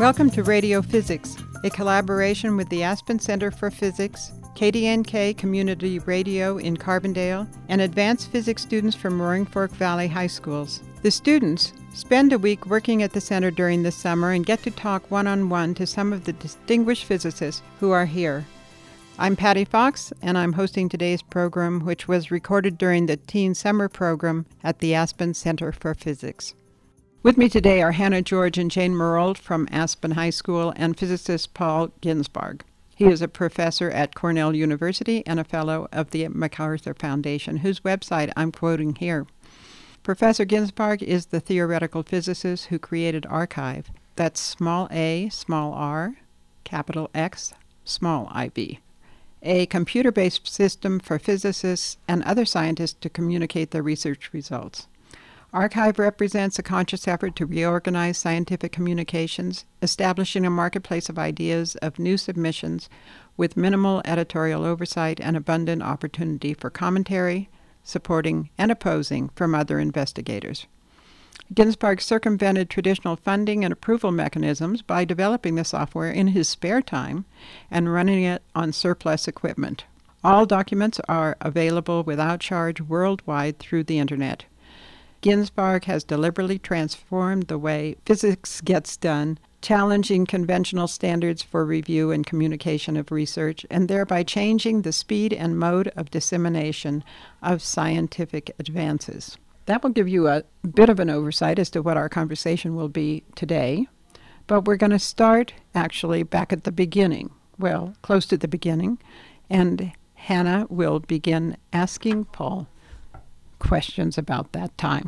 Welcome to Radio Physics, a collaboration with the Aspen Center for Physics, KDNK Community Radio in Carbondale, and advanced physics students from Roaring Fork Valley High Schools. The students spend a week working at the center during the summer and get to talk one-on-one to some of the distinguished physicists who are here. I'm Patty Fox, and I'm hosting today's program, which was recorded during the Teen Summer Program at the Aspen Center for Physics. With me today are Hannah George and Jane Merold from Aspen High School and physicist Paul Ginsbarg. He is a professor at Cornell University and a fellow of the MacArthur Foundation, whose website I'm quoting here. Professor Ginsbarg is the theoretical physicist who created arXiv. That's small a, small r, capital X, small iv. A computer-based system for physicists and other scientists to communicate their research results. arXiv represents a conscious effort to reorganize scientific communications, establishing a marketplace of ideas of new submissions with minimal editorial oversight and abundant opportunity for commentary, supporting, and opposing from other investigators. Ginsbarg circumvented traditional funding and approval mechanisms by developing the software in his spare time and running it on surplus equipment. All documents are available without charge worldwide through the Internet. Ginsbarg has deliberately transformed the way physics gets done, challenging conventional standards for review and communication of research, and thereby changing the speed and mode of dissemination of scientific advances. That will give you a bit of an oversight as to what our conversation will be today, but we're going to start actually back at the beginning, well, close to the beginning, and Hannah will begin asking Paul questions about that time.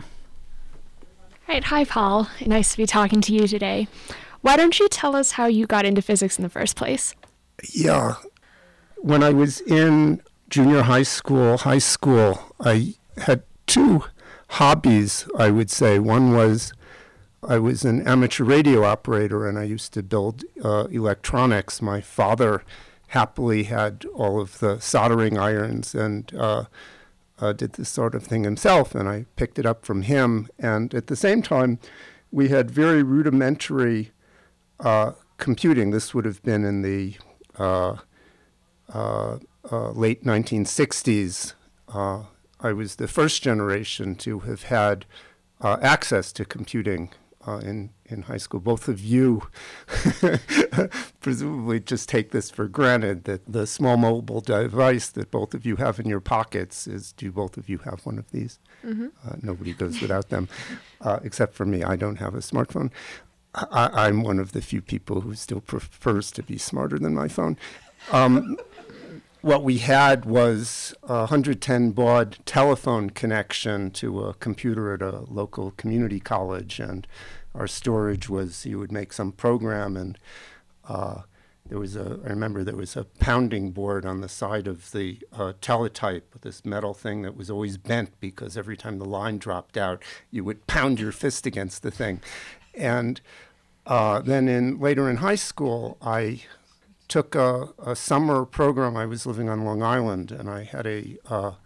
All right. Hi, Paul. Nice to be talking to you today. Why don't you tell us how you got into physics in the first place? Yeah. When I was in junior high school, I had two hobbies, I would say. One was I was an amateur radio operator, and I used to build electronics. My father happily had all of the soldering irons and did this sort of thing himself, and I picked it up from him. And at the same time, we had very rudimentary computing. This would have been in the late 1960s. I was the first generation to have had access to computing in high school. Both of you presumably just take this for granted, that the small mobile device that both of you have in your pockets do both of you have one of these? Mm-hmm. Nobody goes without them, except for me. I don't have a smartphone. I'm one of the few people who still prefers to be smarter than my phone. What we had was a 110 baud telephone connection to a computer at a local community college, and our storage was, you would make some program, and I remember there was a pounding board on the side of the teletype, this metal thing that was always bent because every time the line dropped out, you would pound your fist against the thing. And then later in high school, I took a summer program. I was living on Long Island, and I had a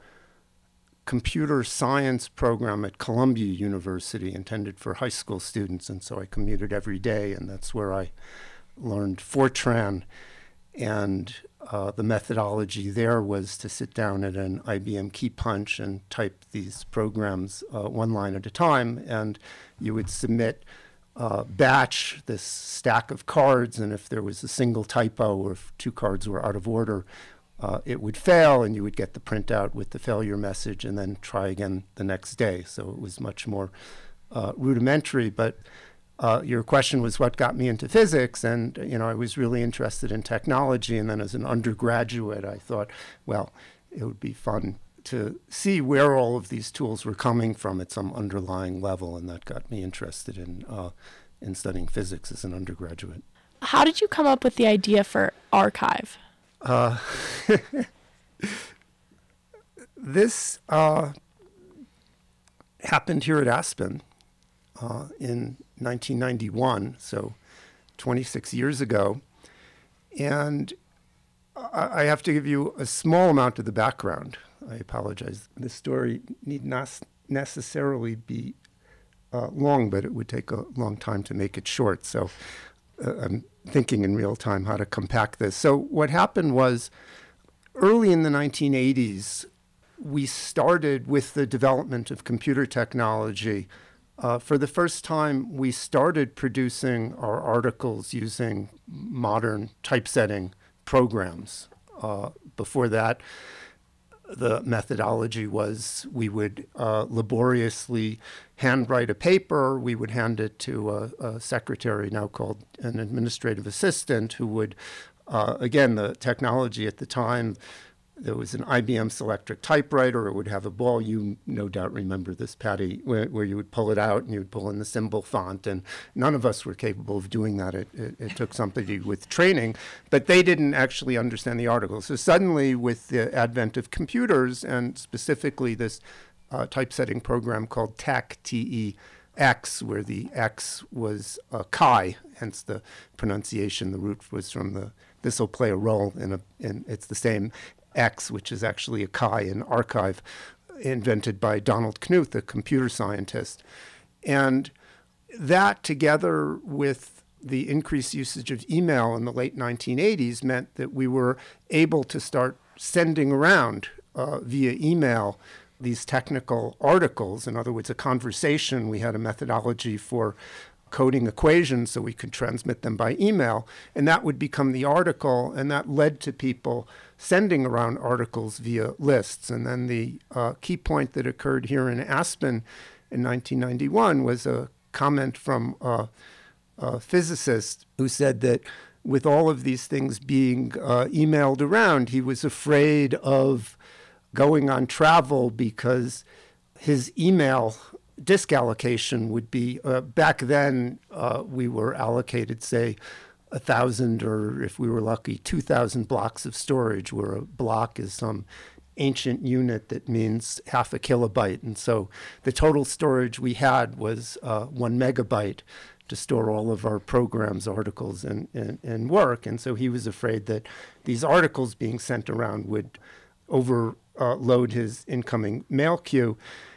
computer science program at Columbia University intended for high school students, and so I commuted every day, and that's where I learned Fortran. And the methodology there was to sit down at an IBM key punch and type these programs one line at a time, and you would submit batch, this stack of cards, and if there was a single typo or if two cards were out of order, it would fail, and you would get the printout with the failure message and then try again the next day. So it was much more rudimentary, but your question was what got me into physics, and I was really interested in technology, and then as an undergraduate I thought, well, it would be fun to see where all of these tools were coming from at some underlying level, and that got me interested in studying physics as an undergraduate. How did you come up with the idea for arXiv? This happened here at Aspen in 1991, so 26 years ago, and I have to give you a small amount of the background. I apologize. This story need not necessarily be long, but it would take a long time to make it short. So I'm thinking in real time how to compact this. So what happened was, early in the 1980s, we started with the development of computer technology. For the first time, we started producing our articles using modern typesetting programs. Before that, the methodology was we would laboriously handwrite a paper. We would hand it to a secretary, now called an administrative assistant, who would, again, the technology at the time, there was an IBM Selectric typewriter. It would have a ball. You no doubt remember this, Patty, where you would pull it out and you would pull in the symbol font. And none of us were capable of doing that. It took somebody with training, but they didn't actually understand the article. So suddenly, with the advent of computers, and specifically this typesetting program called TAC, T-E-X, where the X was chi, hence the pronunciation. The root was from the, this will play a role in it's the same X, which is actually a chi, an archive invented by Donald Knuth, a computer scientist. And that, together with the increased usage of email in the late 1980s, meant that we were able to start sending around via email these technical articles. In other words, a conversation. We had a methodology for coding equations so we could transmit them by email, and that would become the article, and that led to people sending around articles via lists. And then the key point that occurred here in Aspen in 1991 was a comment from a physicist who said that with all of these things being emailed around, he was afraid of going on travel because his email disk allocation would be, back then we were allocated, say, 1,000 or if we were lucky, 2,000 blocks of storage, where a block is some ancient unit that means half a kilobyte. And so the total storage we had was 1 megabyte to store all of our programs, articles, and work. And so he was afraid that these articles being sent around would overload his incoming mail queue.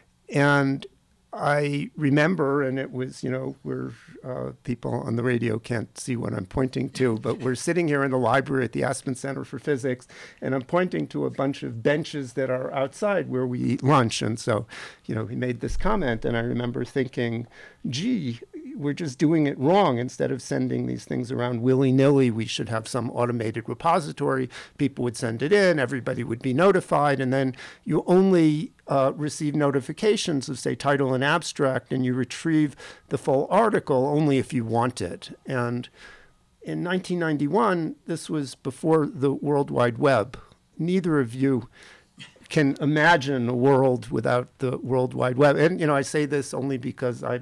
And I remember, and it was, we're people on the radio can't see what I'm pointing to, but we're sitting here in the library at the Aspen Center for Physics, and I'm pointing to a bunch of benches that are outside where we eat lunch. And so, he made this comment, and I remember thinking, gee, we're just doing it wrong. Instead of sending these things around willy-nilly, we should have some automated repository. People would send it in, everybody would be notified, and then you only receive notifications of, say, title and abstract, and you retrieve the full article only if you want it. And in 1991, this was before the World Wide Web. Neither of you can imagine a world without the World Wide Web. And, I say this only because I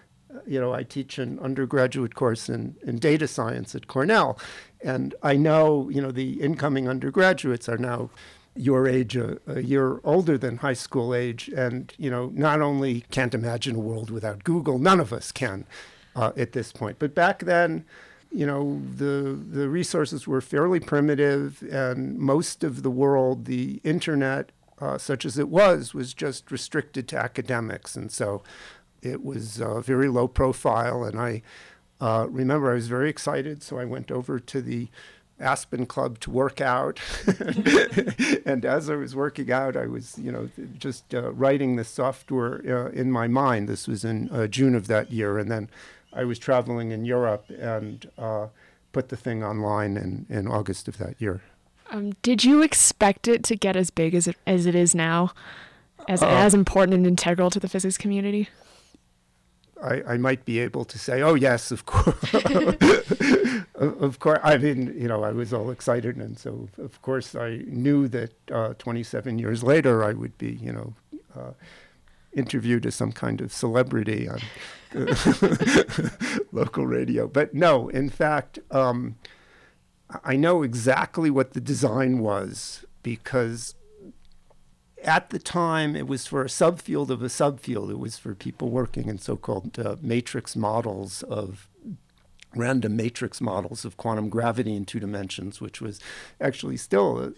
teach an undergraduate course in data science at Cornell, and I know, the incoming undergraduates are now your age, a year older than high school age, and, not only can't imagine a world without Google, none of us can at this point. But back then, the resources were fairly primitive, and most of the world, the internet, such as it was just restricted to academics. And so it was very low profile, and I remember I was very excited, so I went over to the Aspen Club to work out. And as I was working out, I was, just writing the software in my mind. This was in June of that year, and then I was traveling in Europe and put the thing online in August of that year. Did you expect it to get as big as it is now, as important and integral to the physics community? I might be able to say, oh, yes, of course. Of course. I mean, I was all excited. And so, of course, I knew that 27 years later, I would be, interviewed as some kind of celebrity on local radio. But no, in fact, I know exactly what the design was, because at the time, it was for a subfield of a subfield. It was for people working in so-called random matrix models of quantum gravity in 2 dimensions, which was actually still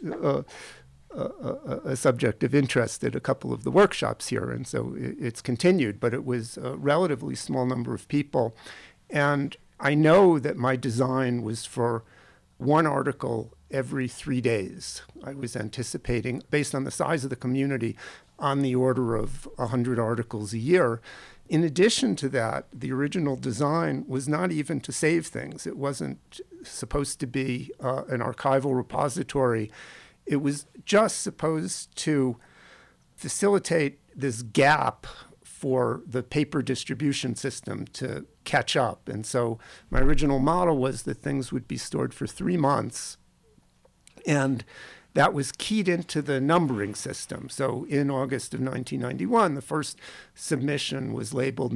a subject of interest at a couple of the workshops here. And so it's continued, but it was a relatively small number of people. And I know that my design was for one article every 3 days. I was anticipating, based on the size of the community, on the order of 100 articles a year. In addition to that, the original design was not even to save things. It wasn't supposed to be an archival repository. It was just supposed to facilitate this gap for the paper distribution system to catch up. And so my original model was that things would be stored for 3 months, and that was keyed into the numbering system. So in August of 1991, the first submission was labeled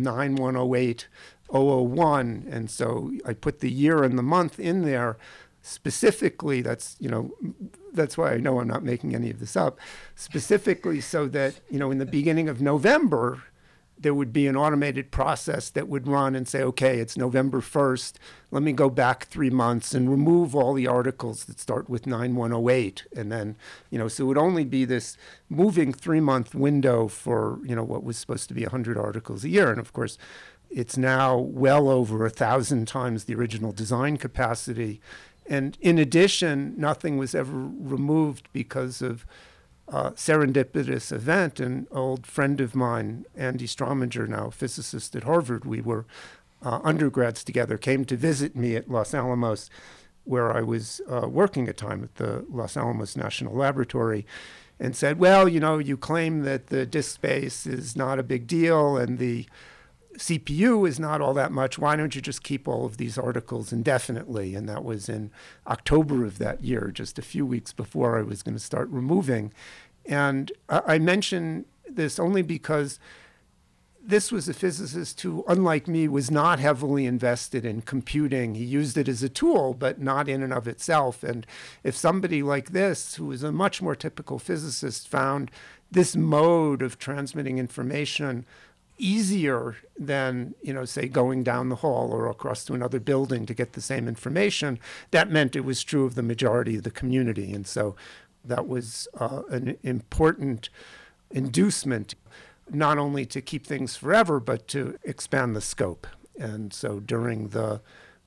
9108001, and so I put the year and the month in there specifically. That's why I know I'm not making any of this up, specifically so that, in the beginning of November, there would be an automated process that would run and say, okay, it's November 1st. Let me go back 3 months and remove all the articles that start with 9108. And then, so it would only be this moving 3-month window for, what was supposed to be 100 articles a year. And of course, it's now well over 1,000 times the original design capacity. And in addition, nothing was ever removed because of serendipitous event. An old friend of mine, Andy Strominger, now a physicist at Harvard, we were undergrads together, came to visit me at Los Alamos, where I was working at the time at the Los Alamos National Laboratory, and said, well, you claim that the disk space is not a big deal and the CPU is not all that much. Why don't you just keep all of these articles indefinitely? And that was in October of that year, just a few weeks before I was going to start removing. And I mention this only because this was a physicist who, unlike me, was not heavily invested in computing. He used it as a tool, but not in and of itself. And if somebody like this, who is a much more typical physicist, found this mode of transmitting information easier than, say, going down the hall or across to another building to get the same information, that meant it was true of the majority of the community. And so that was an important inducement, not only to keep things forever, but to expand the scope. And so during the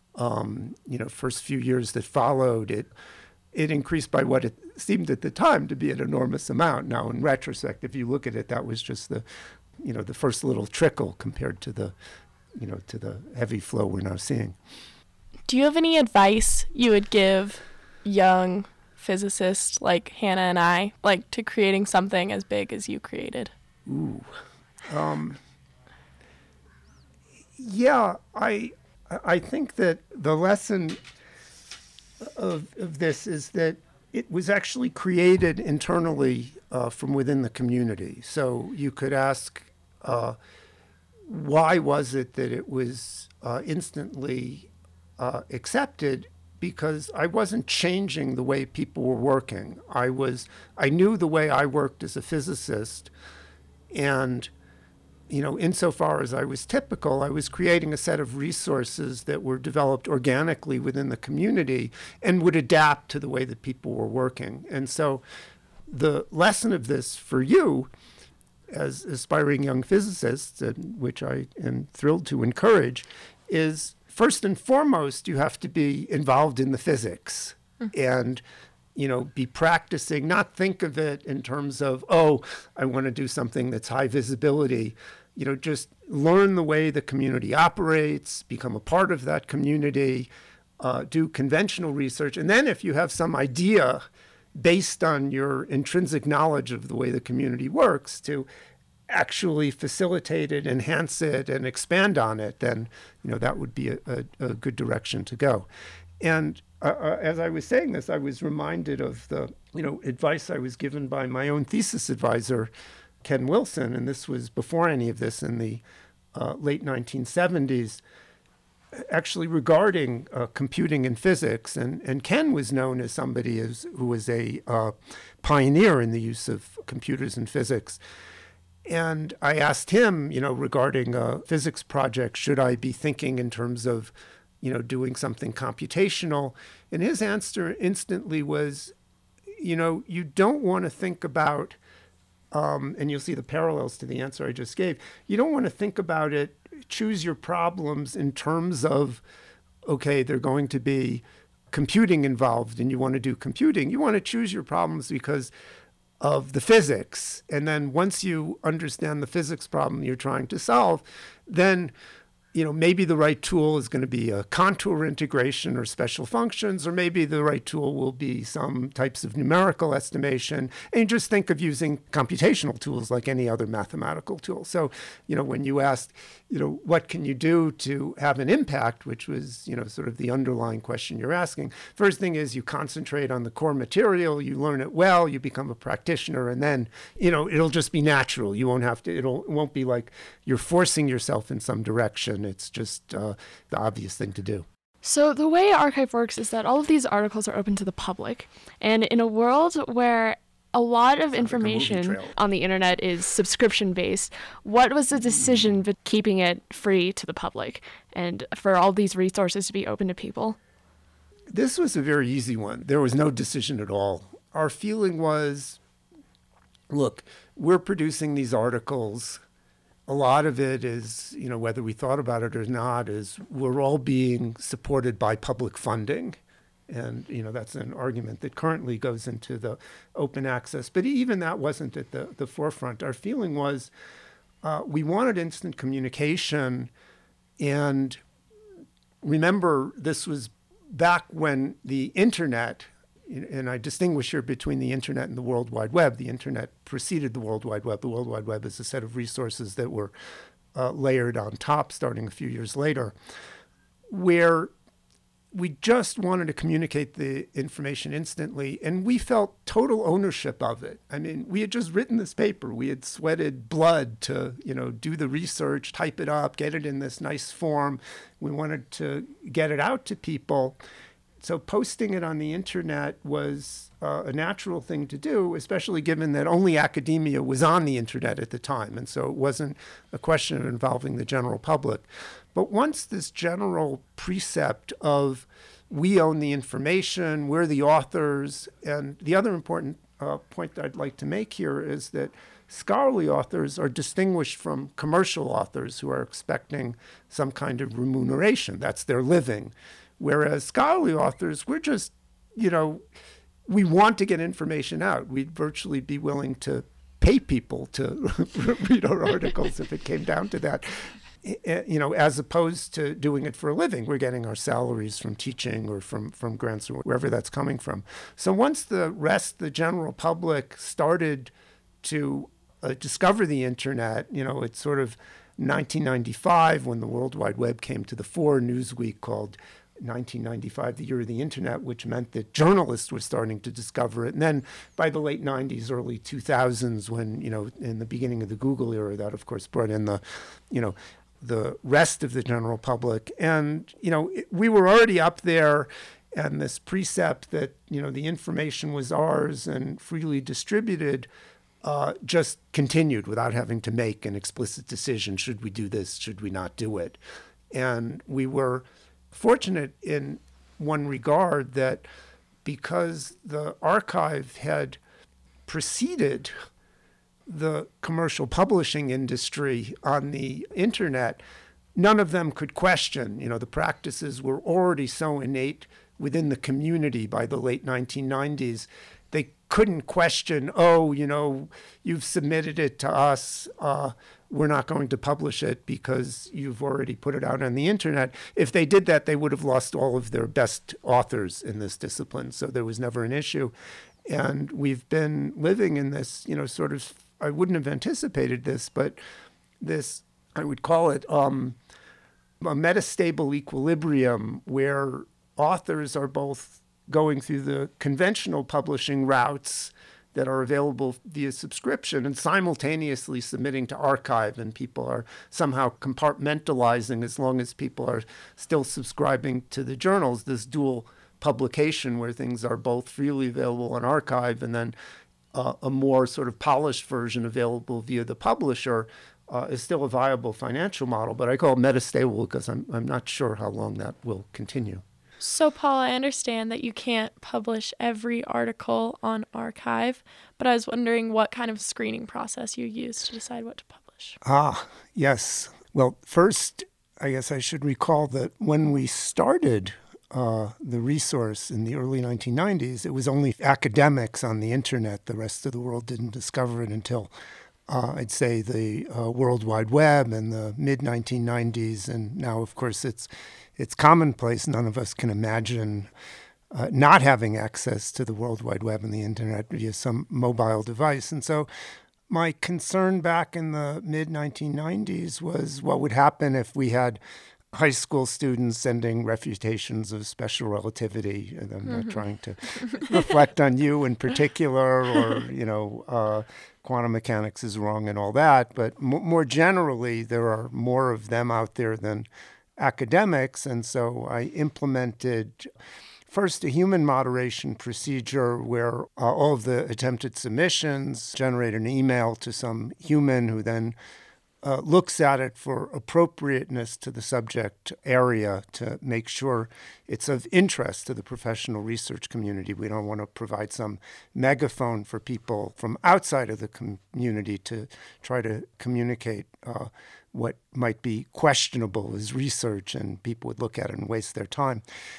first few years that followed, it increased by what it seemed at the time to be an enormous amount. Now, in retrospect, if you look at it, that was just the first little trickle compared to the heavy flow we're now seeing. Do you have any advice you would give young physicists like Hannah and I, to creating something as big as you created? Ooh. Yeah, I think that the lesson of this is that it was actually created internally from within the community. So you could ask, why was it that it was instantly accepted? Because I wasn't changing the way people were working. I knew the way I worked as a physicist, and insofar as I was typical, I was creating a set of resources that were developed organically within the community and would adapt to the way that people were working. And so the lesson of this for you as aspiring young physicists, which I am thrilled to encourage, is first and foremost, you have to be involved in the physics and be practicing, not think of it in terms of, I want to do something that's high visibility. Just learn the way the community operates, become a part of that community, do conventional research. And then if you have some idea based on your intrinsic knowledge of the way the community works to actually facilitate it, enhance it, and expand on it, then that would be a good direction to go. And as I was saying this, I was reminded of the advice I was given by my own thesis advisor, Ken Wilson, and this was before any of this in the late 1970s, actually regarding computing and physics. And Ken was known as somebody who was a pioneer in the use of computers and physics. And I asked him, regarding a physics project, should I be thinking in terms of, doing something computational? And his answer instantly was, you don't want to think about, and you'll see the parallels to the answer I just gave, you don't want to think about it, choose your problems in terms of okay, they're going to be computing involved and you want to do computing, you want to choose your problems because of the physics. And then once you understand the physics problem you're trying to solve, then maybe the right tool is going to be a contour integration or special functions, or maybe the right tool will be some types of numerical estimation. And you just think of using computational tools like any other mathematical tool. So, when you asked, what can you do to have an impact, which was, sort of the underlying question you're asking, first thing is you concentrate on the core material, you learn it well, you become a practitioner, and then, it'll just be natural. You won't have to, it won't be like you're forcing yourself in some direction. It's just the obvious thing to do. So the way arXiv works is that all of these articles are open to the public. And in a world where a lot of information on the internet is subscription-based, what was the decision for keeping it free to the public and for all these resources to be open to people? This was a very easy one. There was no decision at all. Our feeling was, look, we're producing these articles. A lot of it is, whether we thought about it or not, is we're all being supported by public funding. And, that's an argument that currently goes into the open access. But even that wasn't at the forefront. Our feeling was we wanted instant communication. And remember, this was back when the internet, and I distinguish here between the internet and the World Wide Web. The internet preceded the World Wide Web. The World Wide Web is a set of resources that were layered on top starting a few years later, where we just wanted to communicate the information instantly, and we felt total ownership of it. I mean, we had just written this paper. We had sweated blood to, do the research, type it up, get it in this nice form. We wanted to get it out to people. So posting it on the internet was a natural thing to do, especially given that only academia was on the internet at the time. And so it wasn't a question of involving the general public. But once this general precept of we own the information, we're the authors, and the other important point that I'd like to make here is that scholarly authors are distinguished from commercial authors who are expecting some kind of remuneration. That's their living. Whereas scholarly authors, we're just, we want to get information out. We'd virtually be willing to pay people to read our articles if it came down to that, as opposed to doing it for a living. We're getting our salaries from teaching or from grants or wherever that's coming from. So once the general public started to discover the internet, it's sort of 1995 when the World Wide Web came to the fore. Newsweek called 1995 the year of the internet, which meant that journalists were starting to discover it. And then by the late 90s, early 2000s, when, in the beginning of the Google era, that of course brought in the rest of the general public. And, we were already up there, and this precept that, the information was ours and freely distributed just continued without having to make an explicit decision. Should we do this? Should we not do it? And we were fortunate in one regard that because the arXiv had preceded the commercial publishing industry on the internet, none of them could question. The practices were already so innate within the community by the late 1990s. They couldn't question, you've submitted it to us. We're not going to publish it because you've already put it out on the internet. If they did that, they would have lost all of their best authors in this discipline. So there was never an issue. And we've been living in this, sort of, I wouldn't have anticipated this, but this, I would call it a metastable equilibrium where authors are both going through the conventional publishing routes that are available via subscription and simultaneously submitting to arXiv, and people are somehow compartmentalizing, as long as people are still subscribing to the journals, this dual publication where things are both freely available on arXiv and then a more sort of polished version available via the publisher is still a viable financial model. But I call it metastable because I'm not sure how long that will continue. So, Paul, I understand that you can't publish every article on arXiv, but I was wondering what kind of screening process you use to decide what to publish. Yes. Well, first, I guess I should recall that when we started the resource in the early 1990s, it was only academics on the internet. The rest of the world didn't discover it until, I'd say, the World Wide Web in the mid-1990s. And now, of course, it's commonplace. None of us can imagine not having access to the World Wide Web and the internet via some mobile device. And so my concern back in the mid-1990s was what would happen if we had high school students sending refutations of special relativity. And I'm not trying to reflect on you in particular, or, quantum mechanics is wrong and all that. But more generally, there are more of them out there than academics. And so I implemented first a human moderation procedure where all of the attempted submissions generate an email to some human who then looks at it for appropriateness to the subject area to make sure it's of interest to the professional research community. We don't want to provide some megaphone for people from outside of the community to try to communicate what might be questionable as research, and people would look at it and waste their time.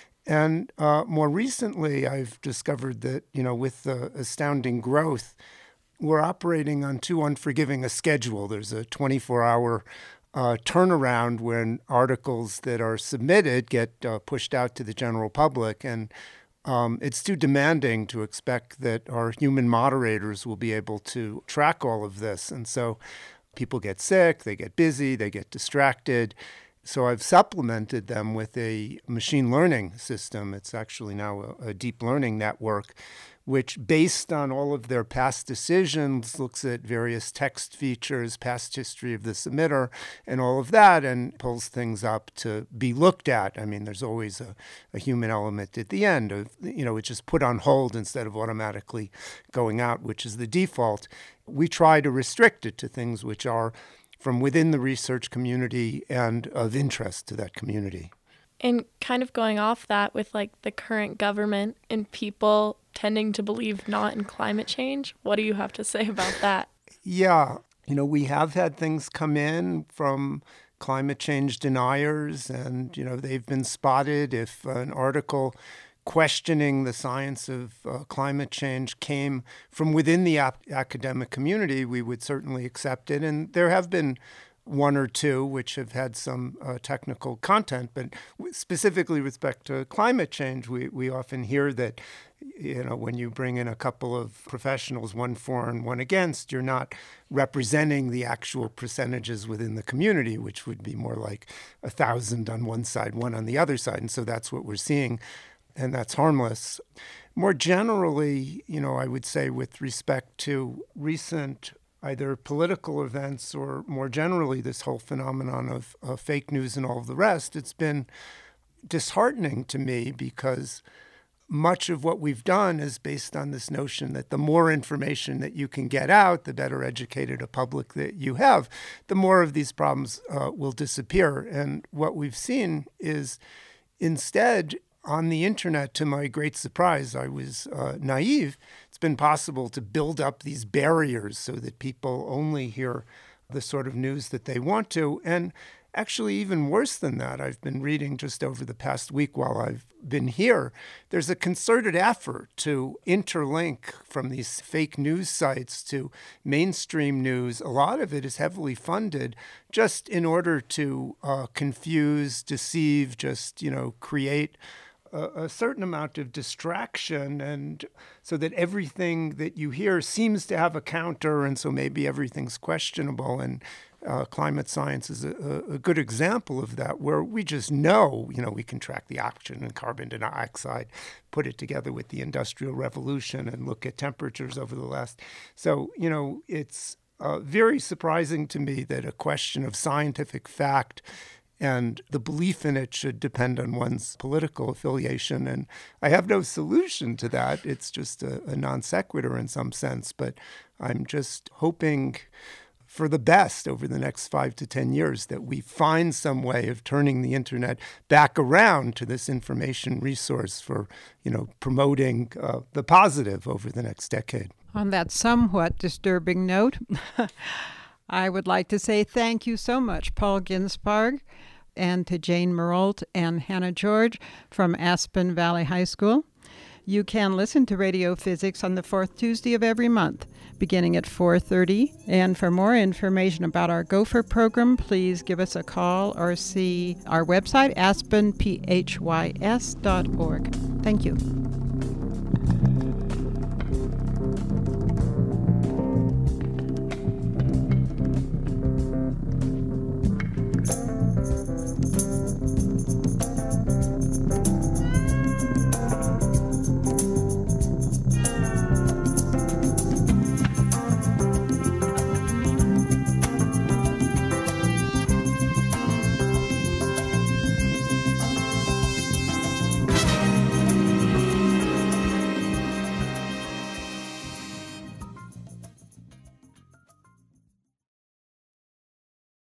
And more recently, I've discovered that, with the astounding growth, we're operating on too unforgiving a schedule. There's a 24-hour turnaround when articles that are submitted get pushed out to the general public. And it's too demanding to expect that our human moderators will be able to track all of this. And so people get sick, they get busy, they get distracted. So I've supplemented them with a machine learning system. It's actually now a deep learning network, which, based on all of their past decisions, looks at various text features, past history of the submitter, and all of that, and pulls things up to be looked at. I mean, there's always a human element at the end of, it's just put on hold instead of automatically going out, which is the default. We try to restrict it to things which are from within the research community and of interest to that community. And kind of going off that with the current government and people tending to believe not in climate change, what do you have to say about that? Yeah, we have had things come in from climate change deniers, and, they've been spotted. If an article questioning the science of climate change came from within the academic community, we would certainly accept it. And there have been one or two which have had some technical content, but specifically with respect to climate change, we often hear that, when you bring in a couple of professionals, one for and one against, you're not representing the actual percentages within the community, which would be more like 1,000 on one side, one on the other side. And so that's what we're seeing, and that's harmless. More generally, I would say with respect to recent either political events or more generally this whole phenomenon of fake news and all of the rest, it's been disheartening to me because much of what we've done is based on this notion that the more information that you can get out, the better educated a public that you have, the more of these problems will disappear. And what we've seen is instead, on the internet, to my great surprise, I was naive. It's been possible to build up these barriers so that people only hear the sort of news that they want to. And actually, even worse than that, I've been reading just over the past week while I've been here, there's a concerted effort to interlink from these fake news sites to mainstream news. A lot of it is heavily funded just in order to confuse, deceive, just, create a certain amount of distraction, and so that everything that you hear seems to have a counter, and so maybe everything's questionable. And climate science is a good example of that, where we just know, we can track the oxygen and carbon dioxide, put it together with the Industrial Revolution and look at temperatures over the last. So, it's very surprising to me that a question of scientific fact and the belief in it should depend on one's political affiliation. And I have no solution to that. It's just a non sequitur in some sense. But I'm just hoping for the best over the next 5 to 10 years, that we find some way of turning the internet back around to this information resource for, promoting the positive over the next decade. On that somewhat disturbing note, I would like to say thank you so much, Paul Ginsparg, and to Jane Merolt and Hannah George from Aspen Valley High School. You can listen to Radio Physics on the fourth Tuesday of every month, beginning at 4:30. And for more information about our Gopher program, please give us a call or see our website, aspenphys.org. Thank you.